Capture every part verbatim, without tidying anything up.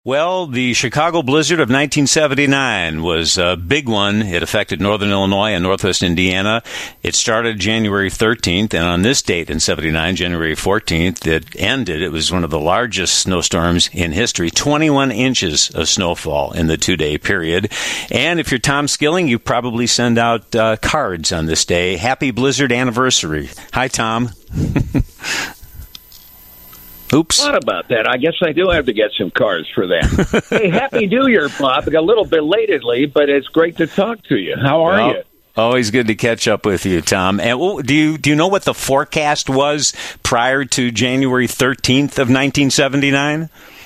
Well, the Chicago blizzard of nineteen seventy-nine was a big one. It affected northern Illinois and northwest Indiana. It started January thirteenth, and on this date in seventy-nine, January fourteenth, it ended. It was one of the largest snowstorms in history, twenty-one inches of snowfall in the two-day period. And if you're Tom Skilling, you probably send out uh, cards on this day. Happy Blizzard Anniversary. Hi, Tom. Oops. What about that? I guess I do have to get some cards for that. Hey, Happy New Year, Bob. A little belatedly, but it's great to talk to you. How are well, you? Always good to catch up with you, Tom. And do you do you know what the forecast was prior to January thirteenth of nineteen seventy-nine?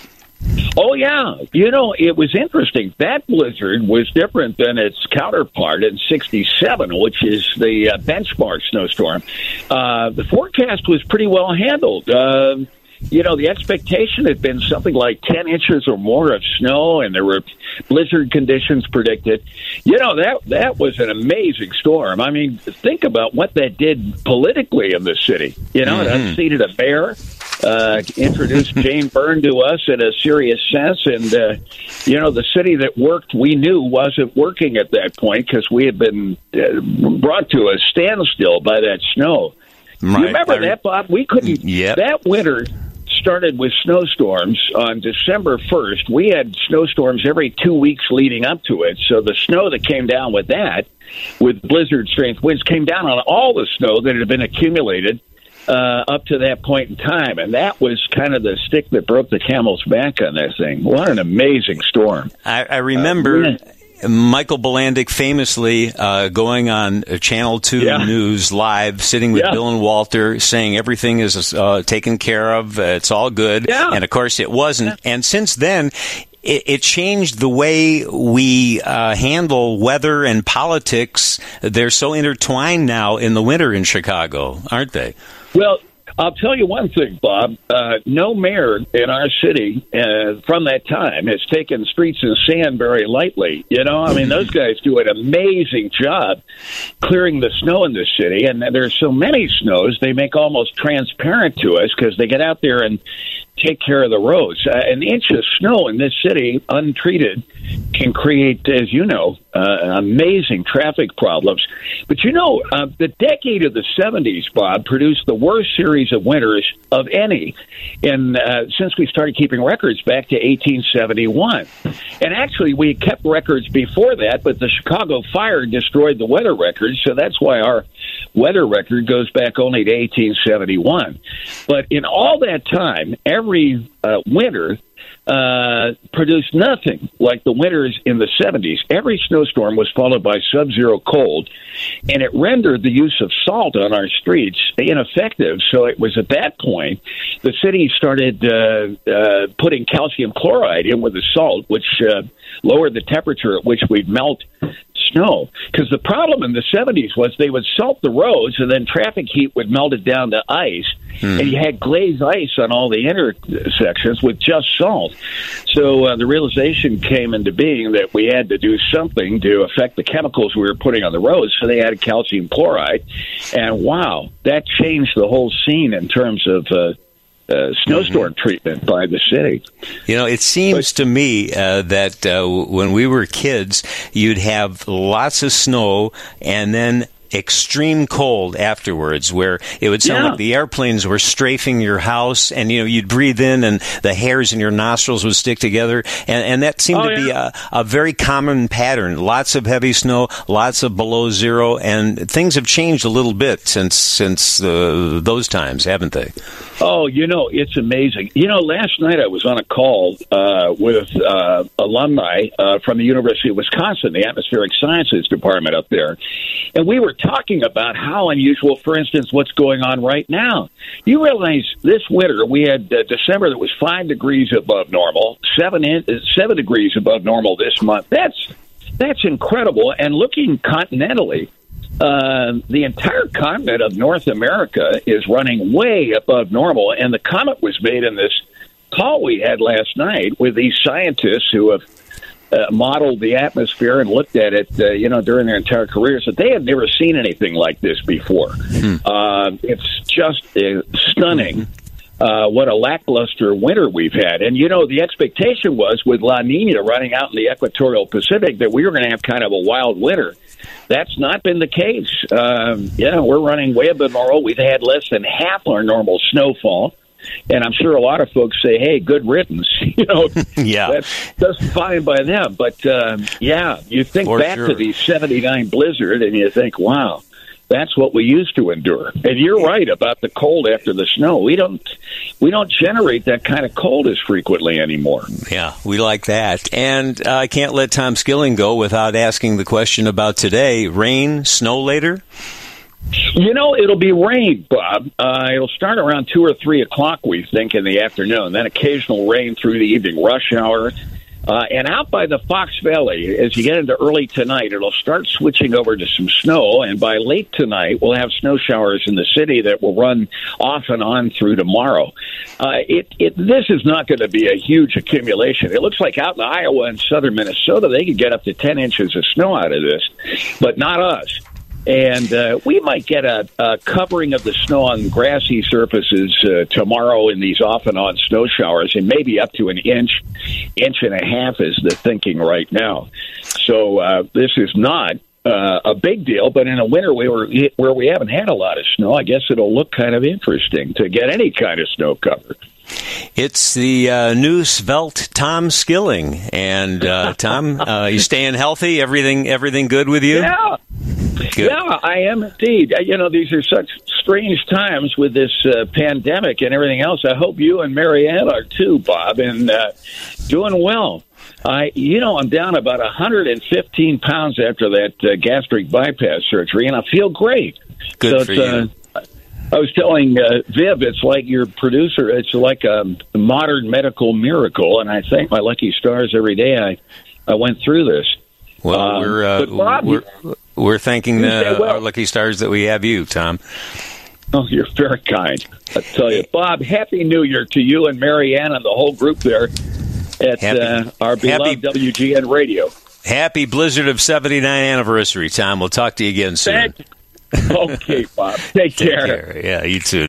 Oh, yeah. You know, it was interesting. That blizzard was different than its counterpart in sixty-seven, which is the uh, benchmark snowstorm. Uh, the forecast was pretty well handled. Uh, You know, the expectation had been something like ten inches or more of snow, and there were blizzard conditions predicted. You know, that that was an amazing storm. I mean, think about what that did politically in the city. You know, mm-hmm. It unseated a mayor, uh, introduced Jane Byrne to us in a serious sense, and, uh, you know, the city that worked, we knew wasn't working at that point because we had been uh, brought to a standstill by that snow. Right. You remember I, that, Bob? We couldn't. Yep. That winter started with snowstorms on December first. We had snowstorms every two weeks leading up to it. So the snow that came down with that, with blizzard strength winds, came down on all the snow that had been accumulated uh, up to that point in time. And that was kind of the stick that broke the camel's back on that thing. What an amazing storm. I, I remember... Uh, yeah. Michael Bolandic famously uh, going on Channel two yeah. News Live, sitting with yeah. Bill and Walter, saying everything is uh, taken care of, uh, it's all good. Yeah. And, of course, it wasn't. And since then, it, it changed the way we uh, handle weather and politics. They're so intertwined now in the winter in Chicago, aren't they? Well, I'll tell you one thing, Bob. Uh, no mayor in our city uh, from that time has taken streets and sand very lightly. You know, I mean, those guys do an amazing job clearing the snow in the city. And there's so many snows, they make almost transparent to us because they get out there and take care of the roads. Uh, an inch of snow in this city, untreated, can create, as you know, uh, amazing traffic problems. But, you know, uh, the decade of the seventies, Bob, produced the worst series of winters of any in, uh, since we started keeping records back to eighteen seventy-one. And actually, we kept records before that, but the Chicago fire destroyed the weather records, so that's why our weather record goes back only to eighteen seventy-one. But in all that time, every uh, winter uh, produced nothing like the winters in the seventies. Every snowstorm was followed by sub-zero cold, and it rendered the use of salt on our streets ineffective. So it was at that point the city started uh, uh, putting calcium chloride in with the salt, which uh, lowered the temperature at which we'd melt snow. Because the problem in the seventies was they would salt the roads, and then traffic heat would melt it down to ice, hmm. and you had glazed ice on all the intersections with just salt. So uh, the realization came into being that we had to do something to affect the chemicals we were putting on the roads, so they added calcium chloride. And wow, that changed the whole scene in terms of uh, Uh, snowstorm mm-hmm. treatment by the city. You know, it seems but, to me uh, that uh, when we were kids, you'd have lots of snow and then extreme cold afterwards, where it would sound yeah. like the airplanes were strafing your house, and you know you'd breathe in and the hairs in your nostrils would stick together, and, and that seemed oh, to yeah. be a, a very common pattern. Lots of heavy snow, lots of below zero, and things have changed a little bit since since uh, those times, haven't they? Oh, you know, it's amazing. You know, last night I was on a call uh, with uh, alumni uh, from the University of Wisconsin, the Atmospheric Sciences Department up there, and we were talking about how unusual, for instance, what's going on right now. You realize this winter we had uh, December that was five degrees above normal, seven in, seven degrees above normal this month. That's that's incredible. And looking continentally, uh, the entire continent of North America is running way above normal. And the comment was made in this call we had last night with these scientists who have Uh, modeled the atmosphere and looked at it, uh, you know, during their entire careers, that they had never seen anything like this before. Hmm. Uh, it's just uh, stunning uh, what a lackluster winter we've had. And, you know, the expectation was with La Nina running out in the equatorial Pacific that we were going to have kind of a wild winter. That's not been the case. Um, yeah, we're running way above normal. We've had less than half our normal snowfall. And I'm sure a lot of folks say, hey, good riddance. You know, yeah. that's, that's fine by them. But, um, yeah, you think For back sure. to the seventy-nine blizzard and you think, wow, that's what we used to endure. And you're right about the cold after the snow. We don't we don't generate that kind of cold as frequently anymore. Yeah, we like that. And uh, I can't let Tom Skilling go without asking the question about today. Rain, snow later? You know, it'll be rain, Bob. Uh, it'll start around two or three o'clock, we think, in the afternoon. Then occasional rain through the evening rush hour. Uh, and out by the Fox Valley, as you get into early tonight, it'll start switching over to some snow. And by late tonight, we'll have snow showers in the city that will run off and on through tomorrow. Uh, it, it, this is not going to be a huge accumulation. It looks like out in Iowa and southern Minnesota, they could get up to ten inches of snow out of this, but not us. And uh, we might get a, a covering of the snow on grassy surfaces uh, tomorrow in these off and on snow showers, and maybe up to an inch, inch and a half is the thinking right now. So uh, this is not uh, a big deal, but in a winter where, we're, where we haven't had a lot of snow, I guess it'll look kind of interesting to get any kind of snow cover. It's the uh, new svelte Tom Skilling. And, uh, Tom, uh, you staying healthy? Everything everything good with you? Yeah. Good. Yeah, I am indeed. You know, these are such strange times with this uh, pandemic and everything else. I hope you and Marianne are too, Bob, and uh, doing well. I, you know, I'm down about one hundred fifteen pounds after that uh, gastric bypass surgery, and I feel great. Good so for you. Uh, I was telling uh, Viv, it's like your producer. It's like a modern medical miracle, and I thank my lucky stars every day I, I went through this. Well, um, we're, uh, Bob, we're we're thanking the, well. our lucky stars that we have you, Tom. Oh, you're very kind. I tell you, Bob, Happy New Year to you and Marianne and the whole group there at happy, uh, our beloved happy, W G N Radio. Happy Blizzard of seventy-nine anniversary, Tom. We'll talk to you again soon. Thank- okay, Bob. Take, Take care. care. Yeah, you too.